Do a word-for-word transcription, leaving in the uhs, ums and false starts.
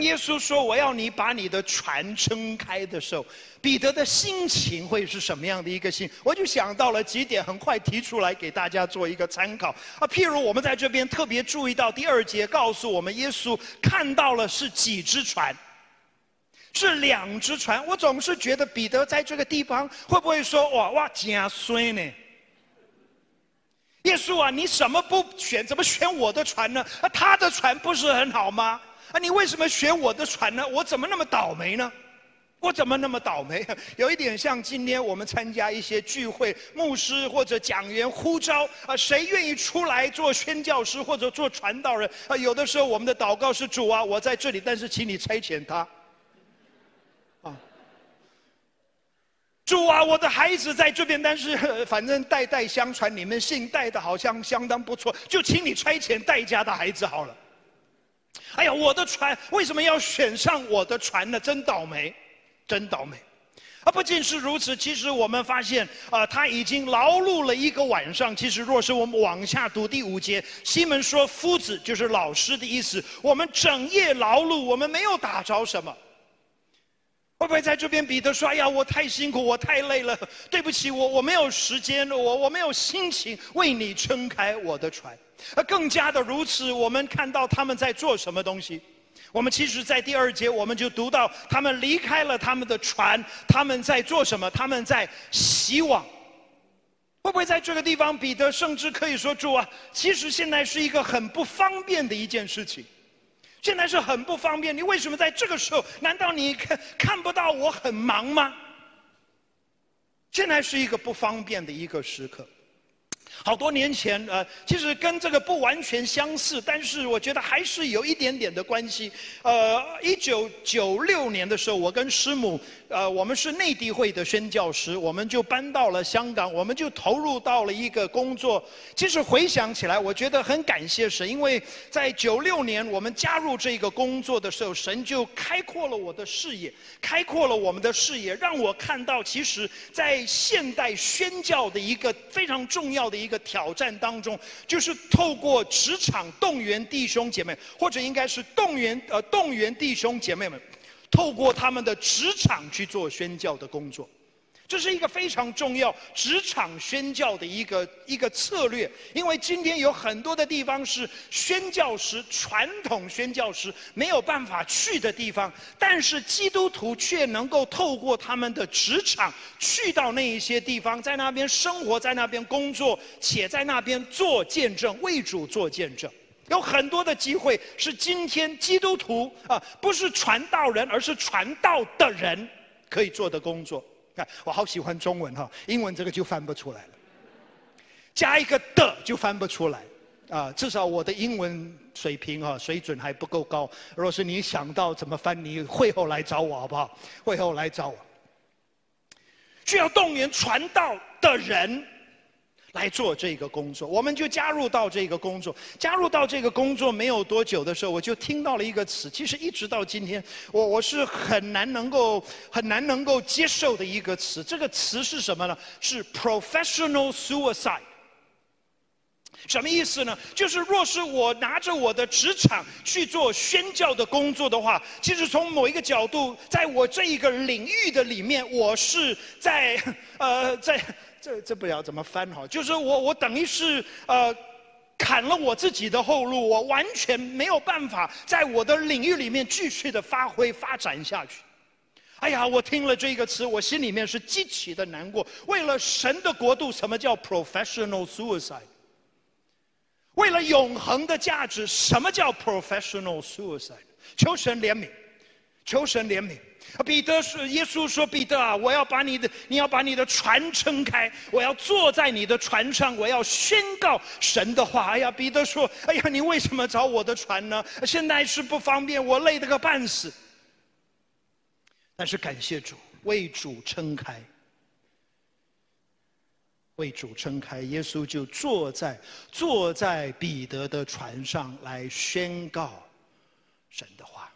当耶稣说我要你把你的船撑开的时候，彼得的心情会是什么样的一个心？我就想到了几点，很快提出来给大家做一个参考啊。譬如我们在这边特别注意到第二节告诉我们，耶稣看到了是几只船。是两只船，我总是觉得彼得在这个地方会不会说哇哇真衰呢？耶稣啊，你什么不选？怎么选我的船呢？啊，他的船不是很好吗？啊，你为什么选我的船呢？我怎么那么倒霉呢？我怎么那么倒霉？有一点像今天我们参加一些聚会，牧师或者讲员呼召啊，谁愿意出来做宣教师或者做传道人啊？有的时候我们的祷告是主啊，我在这里，但是请你差遣他。主啊，我的孩子在这边，但是反正代代相传，你们信带的好像相当不错，就请你差遣代家的孩子好了。哎呀，我的船为什么要选上我的船呢？真倒霉，真倒霉。啊，不仅是如此，其实我们发现啊、呃，他已经劳碌了一个晚上。其实，若是我们往下读第五节，西门说：“夫子就是老师的意思。我们整夜劳碌，我们没有打着什么。”会不会在这边彼得说：“哎呀，我太辛苦，我太累了，对不起，我我没有时间，我我没有心情为你撑开我的船。”而更加的如此，我们看到他们在做什么东西。我们其实，在第二节我们就读到，他们离开了他们的船，他们在做什么？他们在洗网。会不会在这个地方，彼得甚至可以说：“主啊，其实现在是一个很不方便的一件事情。”现在是很不方便，你为什么在这个时候？难道你看看不到我很忙吗？现在是一个不方便的一个时刻。好多年前，呃，其实跟这个不完全相似，但是我觉得还是有一点点的关系。呃，一九九六年的时候，我跟师母，呃，我们是内地会的宣教师，我们就搬到了香港，我们就投入到了一个工作。其实回想起来，我觉得很感谢神，因为在九六年我们加入这个工作的时候，神就开阔了我的视野，开阔了我们的视野，让我看到，其实在现代宣教的一个非常重要的一个挑战当中，就是透过职场动员弟兄姐妹，或者应该是动员呃动员弟兄姐妹们，透过他们的职场去做宣教的工作。这是一个非常重要职场宣教的一个一个策略，因为今天有很多的地方是宣教师、传统宣教师没有办法去的地方，但是基督徒却能够透过他们的职场去到那一些地方，在那边生活，在那边工作，且在那边做见证，为主做见证。有很多的机会是今天基督徒啊，不是传道人，而是传道的人可以做的工作。看，我好喜欢中文哈，英文这个就翻不出来了，加一个的就翻不出来啊。至少我的英文水平啊水准还不够高。若是你想到怎么翻，你会后来找我好不好？会后来找我。需要动员传道的人来做这个工作，我们就加入到这个工作。加入到这个工作没有多久的时候，我就听到了一个词，其实一直到今天，我我是很难能够很难能够接受的一个词。这个词是什么呢？是 professional suicide。什么意思呢？就是若是我拿着我的职场去做宣教的工作的话，其实从某一个角度，在我这一个领域的里面，我是在呃在。这这不知道怎么翻好，就是我我等于是呃砍了我自己的后路，我完全没有办法在我的领域里面继续的发挥发展下去。哎呀，我听了这个词，我心里面是极其的难过。为了神的国度，什么叫 professional suicide？ 为了永恒的价值，什么叫 professional suicide？ 求神怜悯，求神怜悯。彼得说：“耶稣说，彼得啊，我要把你的，你要把你的船撑开，我要坐在你的船上，我要宣告神的话。”哎呀，彼得说：“哎呀，你为什么找我的船呢？现在是不方便，我累得个半死。”但是感谢主，为主撑开，为主撑开，耶稣就坐在坐在彼得的船上来宣告神的话。